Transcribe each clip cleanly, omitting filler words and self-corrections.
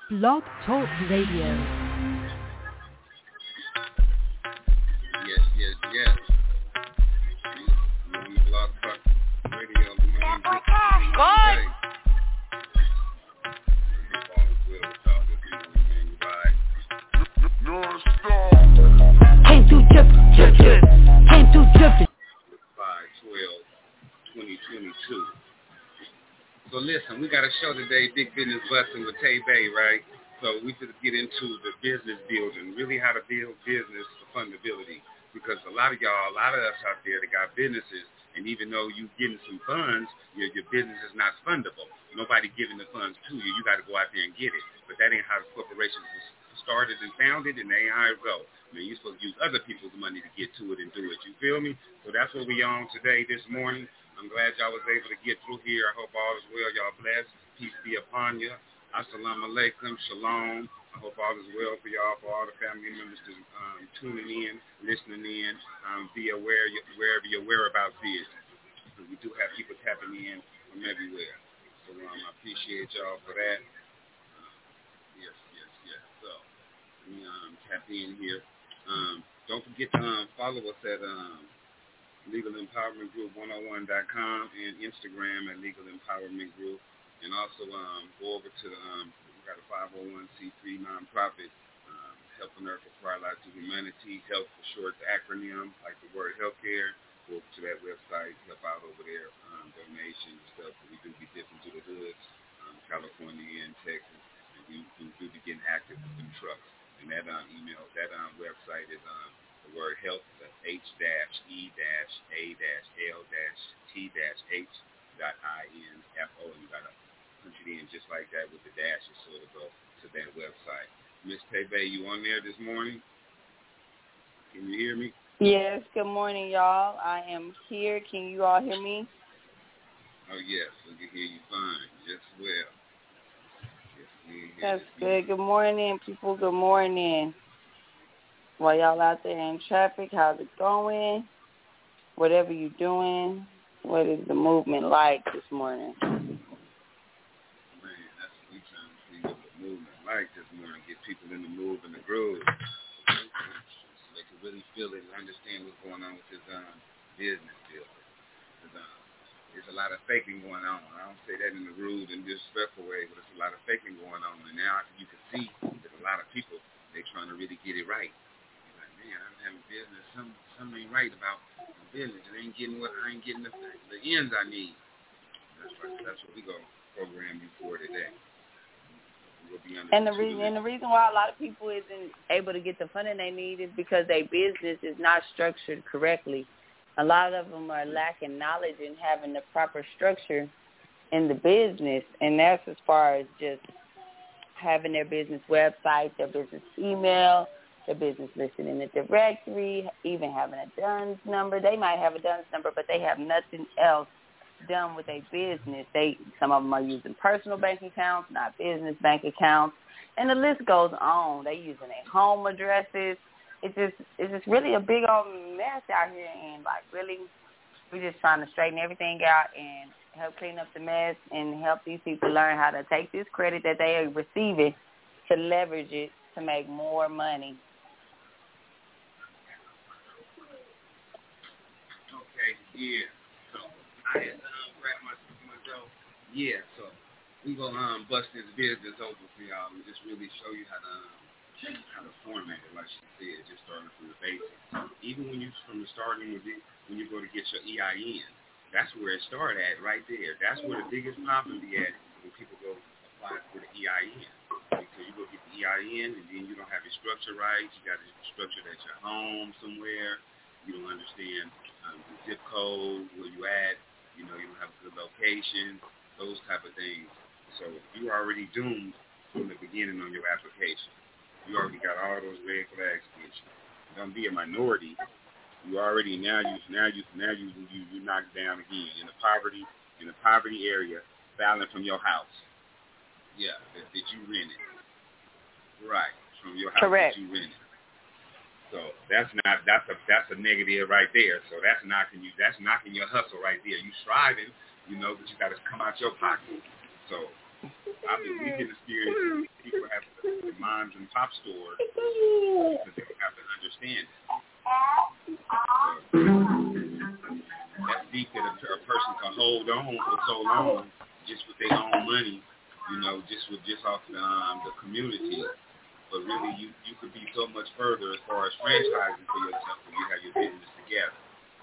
Blog Talk Radio. Yes. Blog Talk Radio. Good. Came through drippin'. Came through drippin'. 5/12/2022. So listen, we got a show today, Big Business Busting with Tay Bay, right? So we could get into the business building, really how to build business for fundability. Because a lot of us out there that got businesses, and even though you getting some funds, your business is not fundable. Nobody giving the funds to you. You got to go out there and get it. But that ain't how the corporations was started and founded, and they ain't how it go. I mean, you're supposed to use other people's money to get to it and do it. You feel me? So that's what we on today, this morning. I'm glad y'all was able to get through here. I hope all is well. Y'all blessed. Peace be upon you. Assalamu alaikum. Shalom. I hope all is well for y'all, for all the family members tuning in, listening in. Be aware wherever your whereabouts is. We do have people tapping in from everywhere. So I appreciate y'all for that. Yes. So let me tap in here. Don't forget to follow us at Legal Empowerment Group 101.com and Instagram at Legal Empowerment Group. And also go over to we got a 501c3 nonprofit, helping Earth for Life to Humanity, health for short acronym, like the word healthcare. Go over to that website, help out over there, donations and stuff. We do be dipping to the hoods, California and Texas, and we do be getting active with them trucks. And that email, that website is the word health, the H-E-L-T-H.info, and you got to punch it in just like that with the dashes so it'll go to that website. Miss Tay-Bay, you on there this morning? Can you hear me? Yes, good morning, y'all. I am here. Can you all hear me? Oh, yes, we can hear you fine. Yes, well. That's good. Good morning, people. Good morning. While y'all out there in traffic, how's it going? Whatever you're doing, what is the movement like this morning? Man, that's what we trying to see, what the movement like this morning. Get people in the move and the groove. So they can really feel it and understand what's going on with this business building. There's a lot of faking going on. I don't say that in a rude and disrespectful way, but there's a lot of faking going on. And now you can see that a lot of people, they're trying to really get it right. You're like, man, I'm having business. Something ain't right about my business. I ain't getting the ends I need. That's what we going to program you for today. And the reason why a lot of people isn't able to get the funding they need is because their business is not structured correctly. A lot of them are lacking knowledge in having the proper structure in the business, and that's as far as just having their business website, their business email, their business listed in the directory, even having a DUNS number. They might have a DUNS number, but they have nothing else done with their business. Some of them are using personal bank accounts, not business bank accounts, and the list goes on. They're using their home addresses. It's just really a big old mess out here, and really we're just trying to straighten everything out and help clean up the mess and help these people learn how to take this credit that they are receiving to leverage it to make more money. Okay, yeah. So I had to wrap myself. Yeah, so we gonna bust this business over for y'all and just really show you how to format it, like she said, just starting from the basics. Even when you from the starting when you go to get your EIN, that's where it started at, right there. That's where the biggest problem be at when people go apply for the EIN. So you go get the EIN, and then you don't have your structure right. You got it structured at your home somewhere. You don't understand the zip code, where you at. You don't have a good location, those type of things. So you're already doomed from the beginning on your application. You already got all those red flags against you. Don't be a minority. You already now you knocked down again in the poverty area, filing from your house. Yeah, that you rented. Right, from your house. Correct. That you rented. So that's a negative right there. So that's knocking your hustle right there. You striving, but you got to come out your pocket. So we've been experiencing people have the moms and pop stores because they have to understand it. So, that's deep that a person can hold on for so long just with their own money, just off the community. But really, you could be so much further as far as franchising for yourself when you have your business together.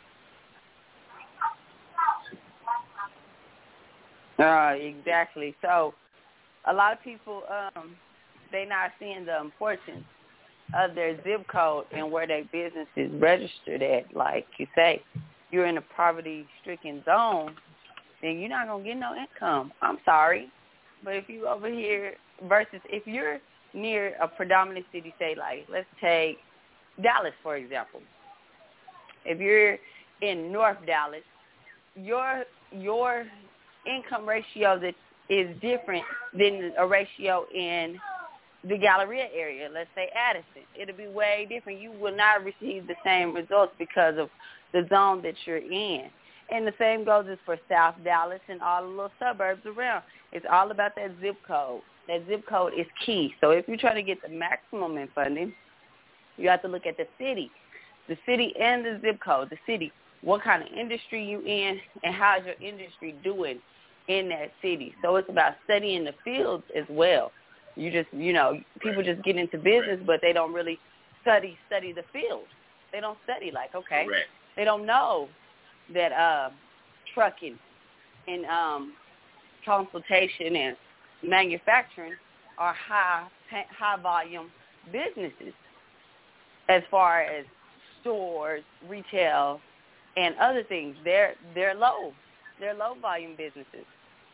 Exactly. So a lot of people, they're not seeing the importance of their zip code and where their business is registered at. Like you say, you're in a poverty-stricken zone, then you're not going to get no income. I'm sorry. But if you over here versus if you're near a predominant city, say like let's take Dallas, for example. If you're in North Dallas, your income ratio that is different than a ratio in the Galleria area, let's say Addison. It'll be way different. You will not receive the same results because of the zone that you're in. And the same goes as for South Dallas and all the little suburbs around. It's all about that zip code. That zip code is key. So if you're trying to get the maximum in funding, you have to look at the city and the zip code. The city, what kind of industry you in, and how's your industry doing in that city. So it's about studying the fields as well. People just get into business, but they don't really study the field. They don't study okay. Correct. They don't know that trucking and consultation and manufacturing are high volume businesses as far as stores, retail, and other things. They're low volume businesses.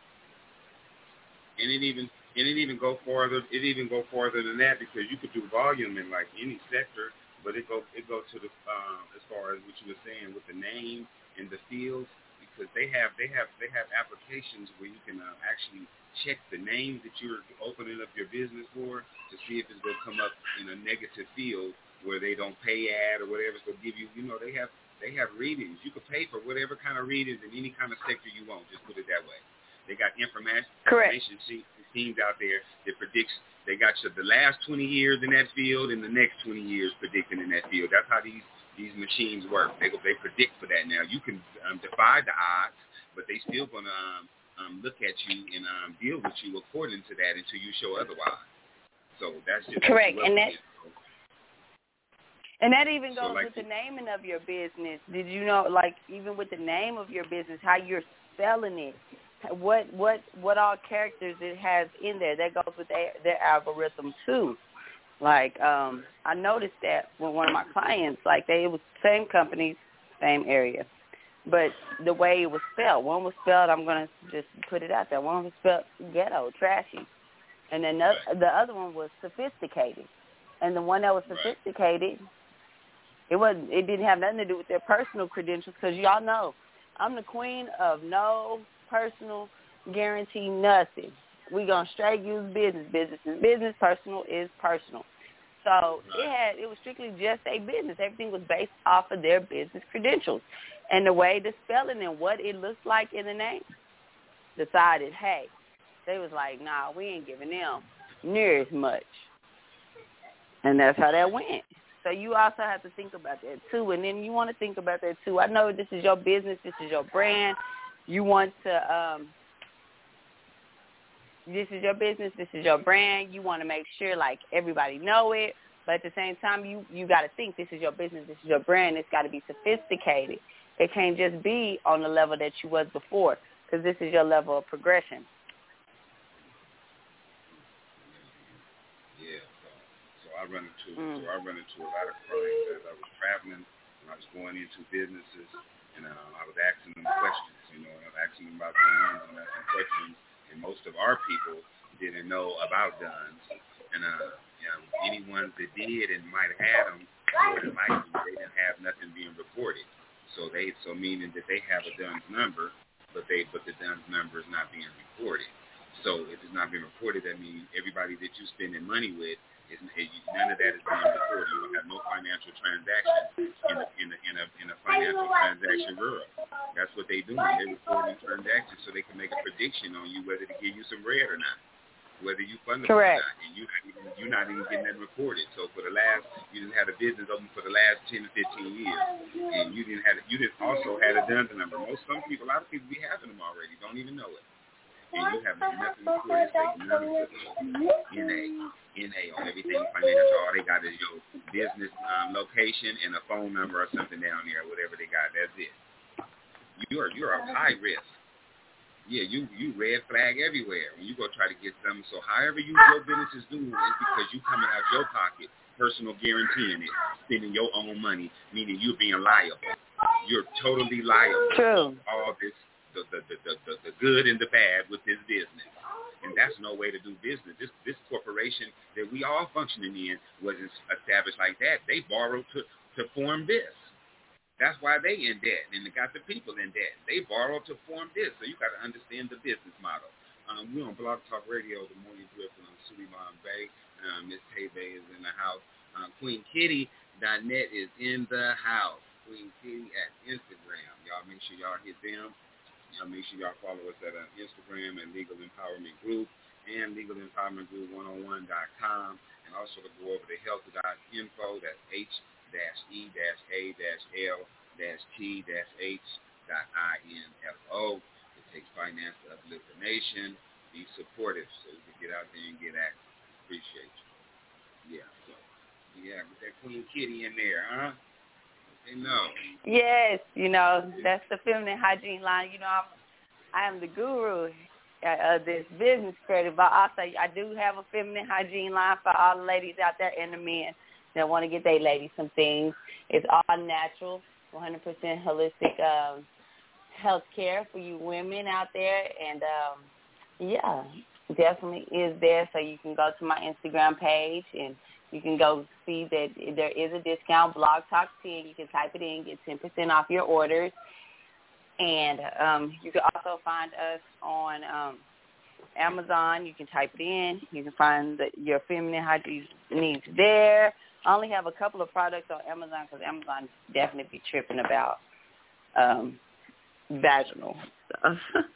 And it even go farther. It even go farther than that because you could do volume in like any sector, but it go to the as far as what you were saying with the name and the fields, because they have applications where you can actually check the name that you're opening up your business for to see if it's going to come up in a negative field where they don't pay ad or whatever. So give you, they have readings. You can pay for whatever kind of readings in any kind of sector you want. Just put it that way. They got information teams out there that predicts. They got the last 20 years in that field and the next 20 years predicting in that field. That's how these machines work. They predict for that. Now you can defy the odds, but they still gonna look at you and deal with you according to that until you show otherwise. So that's just correct. And that even goes with the naming of your business. Did you know, even with the name of your business, how you're spelling it, what all characters it has in there? That goes with their algorithm too. I noticed that when one of my clients, it was same company, same area, but the way it was spelled. One was spelled, I'm going to just put it out there, one was spelled ghetto, trashy. And then the other one was sophisticated. And the one that was sophisticated, it didn't have nothing to do with their personal credentials, because y'all know I'm the queen of no personal guarantee, nothing. We're going to straight use business. Business is business. Personal is personal. So it was strictly just a business. Everything was based off of their business credentials. And the way the spelling and what it looks like in the name decided, hey, they was like, nah, we ain't giving them near as much. And that's how that went. So you also have to think about that too. And then you want to think about that too. I know this is your business. This is your brand. You want to this is your business, this is your brand. You want to make sure everybody know it, but at the same time you got to think this is your business, this is your brand. It's got to be sophisticated. It can't just be on the level that you was before, because this is your level of progression. Yeah. So I run into a lot of clients as I was traveling and I was going into businesses, and I was asking them questions. And I was asking them about guns and asking questions. And most of our people didn't know about guns. And anyone that did and might have had them, more than likely they didn't have nothing being reported. So meaning that they have a DUNS number, but the DUNS number is not being reported. So if it's not being reported, that means everybody that you're spending money with, none of that is being reported. You don't have no financial transaction in a financial transaction bureau. That's what they're doing. They're reporting transactions so they can make a prediction on you whether to give you some bread or not. whether you fundable Correct. or not, and you're not even getting that reported. So for the last, you didn't have a business open for the last 10 to 15 years, and you didn't also had a DUNS number. A lot of people be having them already, don't even know it. And you have nothing reported, say none of it. NA on everything financial. All they got is your business location and a phone number or something down there, whatever they got. That's it. You're a high risk. Yeah, you red flag everywhere when you go try to get something. So however your business is doing is because you coming out your pocket, personal guaranteeing it, spending your own money, meaning you're being liable. You're totally liable. True. All this, the good and the bad with this business. And that's no way to do business. This corporation that we all functioning in wasn't established like that. They borrowed to form this. That's why they in debt, and they got the people in debt. They borrowed to form this, so you got to understand the business model. We're on Blog Talk Radio, The Morning Drip on Suleiman Bay. Miss Tay Bay is in the house. QueenKitty.net is in the house. Queen Kitty at Instagram. Y'all make sure y'all hit them. Y'all make sure y'all follow us at Instagram at Legal Empowerment Group and legalempowermentgroup101.com, and also to go over to health.info. That's HE-A-L-T-H.info. It takes finance to uplift the nation. Be supportive so we can get out there and get active. Appreciate you. Yeah, so, with that Queen Kitty in there, huh? They know. Yes, that's the feminine hygiene line. I am the guru of this business credit, but also I do have a feminine hygiene line for all the ladies out there and the men that want to get their ladies some things. It's all natural, 100% holistic health care for you women out there. And, definitely is there. So you can go to my Instagram page and you can go see that there is a discount, Blog Talk 10. You can type it in, get 10% off your orders. And you can also find us on Amazon. You can type it in. You can find your feminine hygiene needs there. I only have a couple of products on Amazon because Amazon definitely be tripping about vaginal stuff.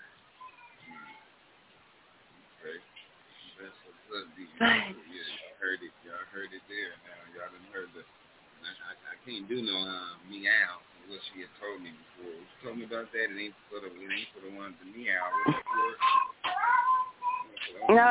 Okay. That's what's up, Y'all heard it there. Now y'all done heard the. I can't do no meow. What she had told me before. She told me about that. It ain't for the ones to meow. No.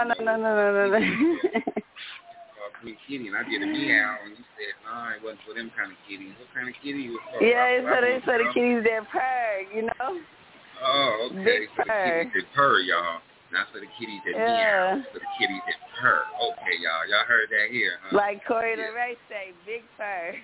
Queen Kitty, and I did a meow, and you said, no, it wasn't for them kind of kitties. What kind of kitty was for? Yeah, it's for the kitties that purr, Oh, okay. Big for the kitties that purr, y'all. Not for the kitties that meow. For the kitties that purr. Okay, y'all. Y'all heard that here, huh? Like Corey LeRae say, big purr.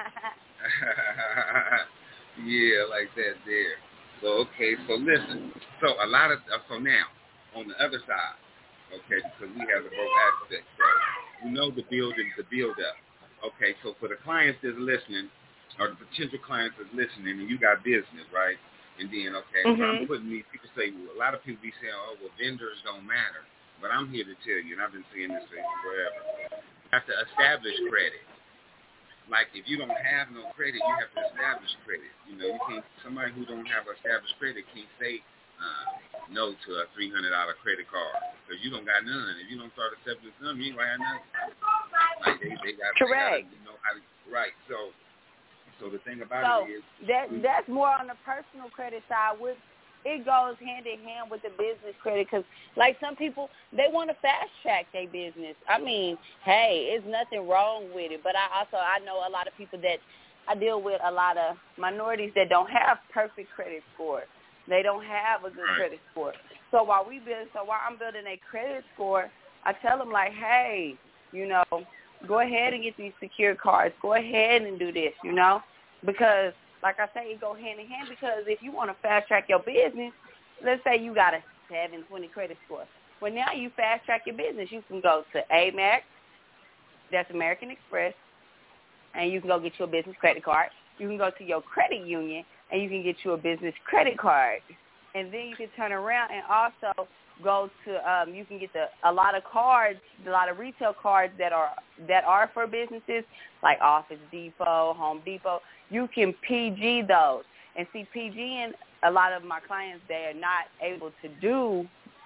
Yeah, like that there. So, okay, so listen. So now, on the other side, okay, because we have the both aspects, right? We know the build up. Okay, so for the clients that's listening, or the potential clients that's listening, and you got business, right? And then, okay, so I'm putting these, people say, a lot of people be saying, oh, well, vendors don't matter. But I'm here to tell you, and I've been saying this forever, you have to establish credit. Like, if you don't have no credit, you have to establish credit. You can't, somebody who don't have established credit can't say no to a $300 credit card because you don't got none. If you don't start accepting some, you ain't gonna have nothing. Like, they got correct. They know how to, right. So the thing about it is that's more on the personal credit side. It goes hand in hand with the business credit because, like, some people, they want to fast track their business. I mean, hey, it's nothing wrong with it. But I know a lot of people that I deal with, a lot of minorities that don't have perfect credit scores. They don't have a good credit score. So while I'm building a credit score, I tell them, like, hey, go ahead and get these secure cards. Go ahead and do this, because, like I say, it go hand in hand because if you want to fast track your business, let's say you got a 720 credit score. Well, now you fast track your business. You can go to Amex, that's American Express, and you can go get you a business credit card. You can go to your credit union, and you can get you a business credit card. And then you can turn around and also go to you can get a lot of cards, a lot of retail cards that are for businesses like Office Depot, Home Depot. You can PG those. And see, PGing, a lot of my clients, they are not able to do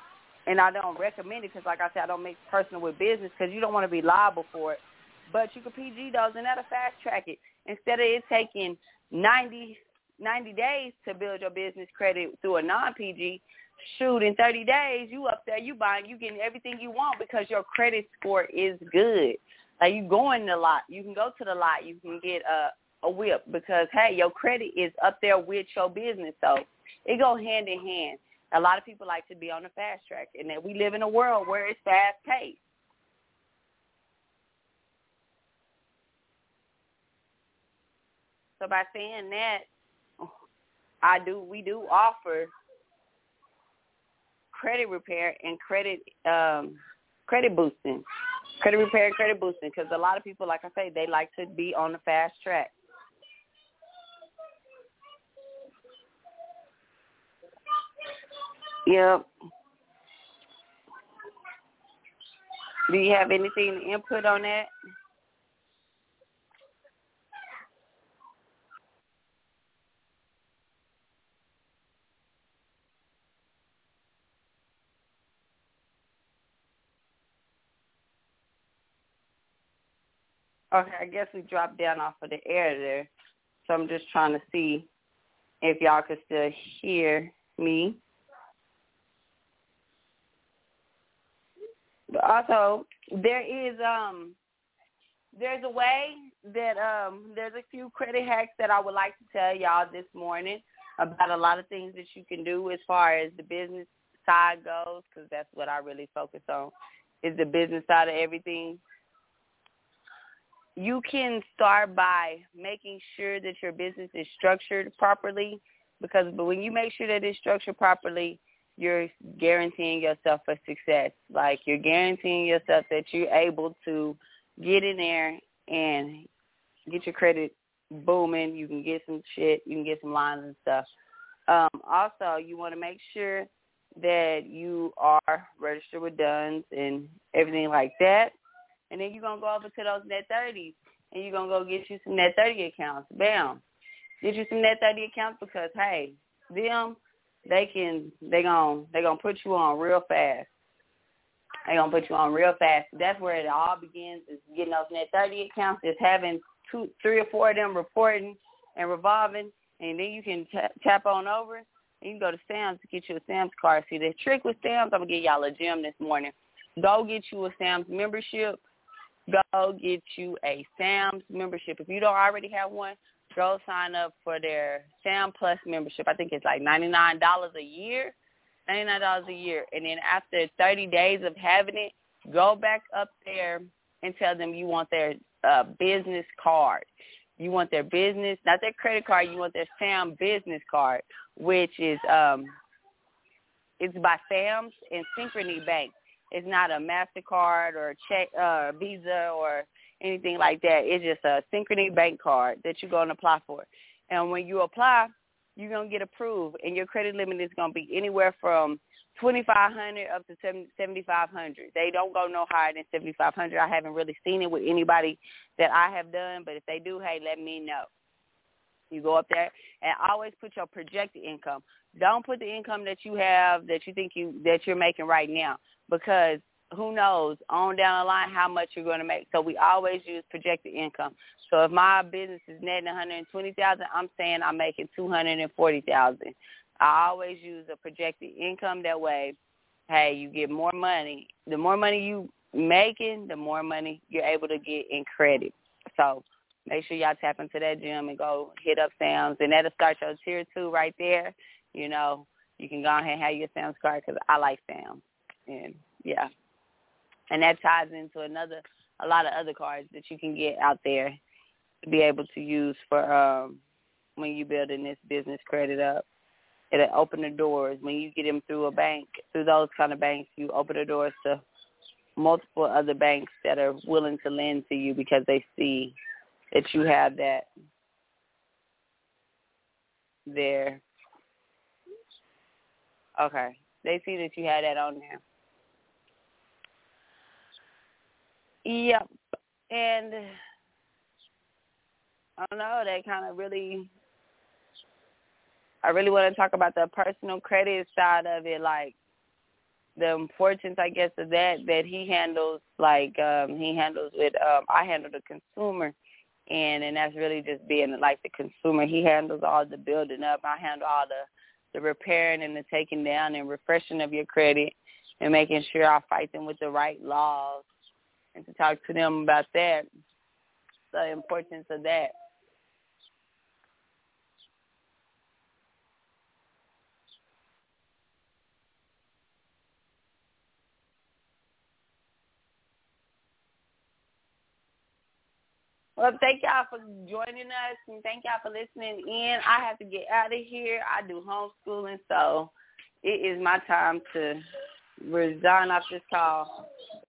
and I don't recommend it because, like I said, I don't mix personal with business because you don't want to be liable for it. But you can PG those, and that'll fast track it. Instead of it taking 90 days to build your business credit through a non-PG, shoot, in 30 days, you up there, you buying, you getting everything you want because your credit score is good. Like, you going the lot. You can go to the lot. You can get a whip because, hey, your credit is up there with your business. So it go hand in hand. A lot of people like to be on the fast track, and that we live in a world where it's fast-paced. So by saying that, we do offer credit repair and credit boosting. Credit repair and credit boosting, because a lot of people, like I say, they like to be on the fast track. Yep. Do you have anything to input on that? Okay, I guess we dropped down off of the air there. So I'm just trying to see if y'all could still hear me. But also, there's a way that there's a few credit hacks that I would like to tell y'all this morning about a lot of things that you can do as far as the business side goes, because that's what I really focus on, is the business side of everything. You can start by making sure that your business is structured properly, because when you make sure that it's structured properly, you're guaranteeing yourself a success. Like, you're guaranteeing yourself that you're able to get in there and get your credit booming. You can get some shit. You can get some lines and stuff. Also, you want to make sure that you are registered with DUNS and everything like that. And then you're going to go over to those Net 30s, and you're going to go get you some Net 30 accounts. Bam. Get you some Net 30 accounts because, hey, them, they gonna put you on real fast. They're going to put you on real fast. That's where it all begins, is getting those Net 30 accounts, is having 2, 3, or 4 of them reporting and revolving, and then you can tap on over, and you can go to Sam's to get you a Sam's card. See, the trick with Sam's, I'm going to give y'all a gem this morning. Go get you a Sam's membership. Go get you a Sam's membership. If you don't already have one, go sign up for their Sam Plus membership. I think it's like $99 a year. $99 a year. And then after 30 days of having it, go back up there and tell them you want their business card. You want their business, not their credit card, you want their Sam business card, which is it's by Sam's and Synchrony Bank. It's not a MasterCard or Visa or anything like that. It's just a Synchrony Bank card that you're going to apply for. And when you apply, you're going to get approved, and your credit limit is going to be anywhere from $2,500 up to $7,500. They don't go no higher than $7,500. I haven't really seen it with anybody that I have done, but if they do, hey, let me know. You go up there and always put your projected income. Don't put the income that you have that you think that you're making right now, because who knows on down the line how much you're going to make. So we always use projected income. So if my business is netting $120,000, I'm saying I'm making $240,000. I always use a projected income. That way, hey, you get more money. The more money you making, the more money you're able to get in credit. So make sure y'all tap into that gym and go hit up Sam's, and that'll start your tier 2 right there. You know, you can go ahead and have your Sam's card, because I like Sam's. And, yeah. And that ties into a lot of other cards that you can get out there to be able to use for when you're building this business credit up. It'll open the doors. When you get them through a bank, through those kind of banks, you open the doors to multiple other banks that are willing to lend to you because they see that you have that there. Okay. They see that you have that on there. Yep. And I don't know, they kind of really, I really want to talk about the personal credit side of it. Like, the importance, I guess, of that he handles, like he handles with, I handle the consumer, and that's really just being like the consumer. He handles all the building up. I handle all the repairing and the taking down and refreshing of your credit and making sure I fight them with the right laws and to talk to them about that, the importance of that. Well, thank y'all for joining us, and thank y'all for listening in. I have to get out of here. I do homeschooling, so it is my time to resign off this call.